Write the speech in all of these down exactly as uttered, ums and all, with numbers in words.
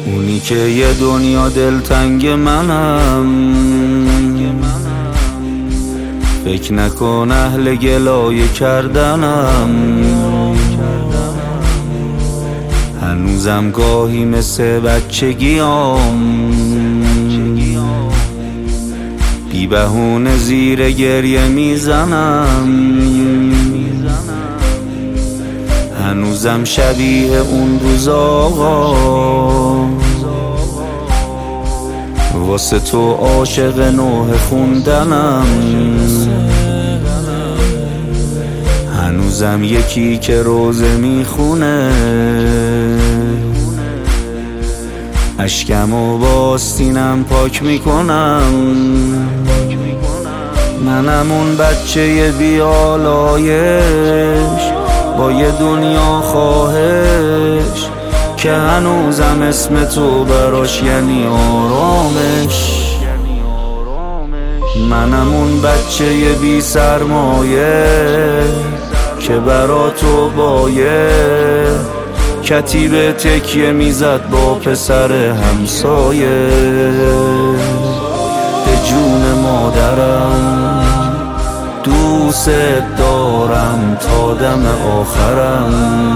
اونی که یه دنیا دلتنگ منم، فکر نکن اهل گلایه کردنم. هنوزم گاهی مثل بچگیام بی بهونه زیر گریه میزنم. هنوزم شبیه اون روز آقا واسه تو عاشق نوح خوندنم. هنوزم یکی که روزه میخونه اشکم و باستینم پاک میکنم. منم اون بچه بیالایش با یه دنیا خواهش که هنوزم اسم تو براش یعنی آرامش. منم اون بچه بی سرمایه که برا تو بایه کتیبه تکیه میزد با پسر همسایه. به جون مادرم دوست دارم تا دم آخرم،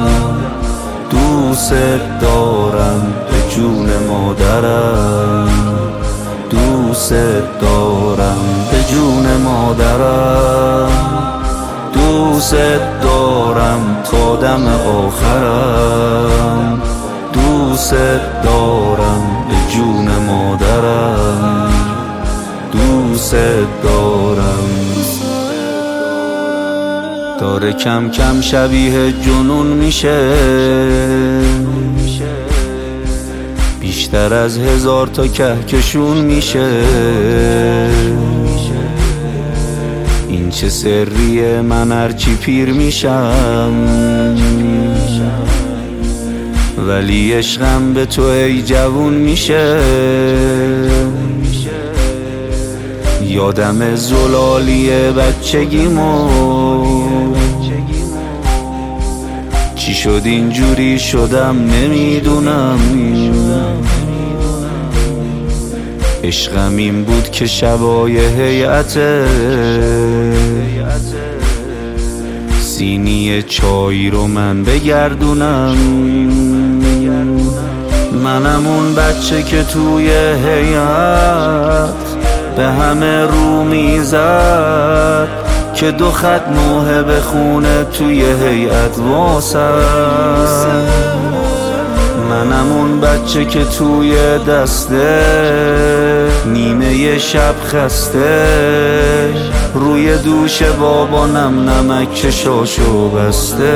دوست دارم به جون مادرم، دوست دارم به جون مادرم، دوست دارم تا دم آخرم، دوست دارم به جون مادرم، دوست دارم. داره کم کم شبیه جنون میشه، بیشتر از هزار تا کهکشون میشه. این چه سریه من هرچی پیر میشم، ولی عشقم به تو ای جوون میشه. یادم زلالی بچگیمو چی شد اینجوری شدم نمیدونم. عشقم این بود که شبای هیئته سینی چای رو من بگردونم. منم اون بچه که توی هیئت به همه رو میزد که دو خط نوحه بخونه توی هیئت واسه. منم اون بچه که توی دسته نیمه شب خسته روی دوش بابا نم نمک چشاشو بسته.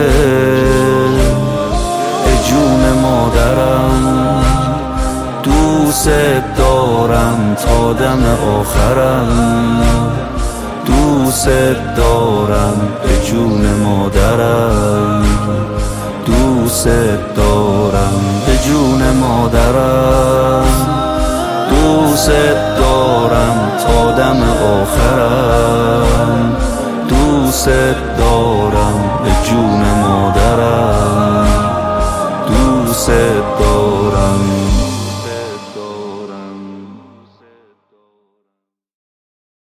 ای جون مادرم دوست دارم تا دم آخرم، دوست دارم به جون مادرم، دوست دارم به جون مادرم، دوست دارم تا دم آخرم، دوست دارم به جون مادرم، دوست دارم.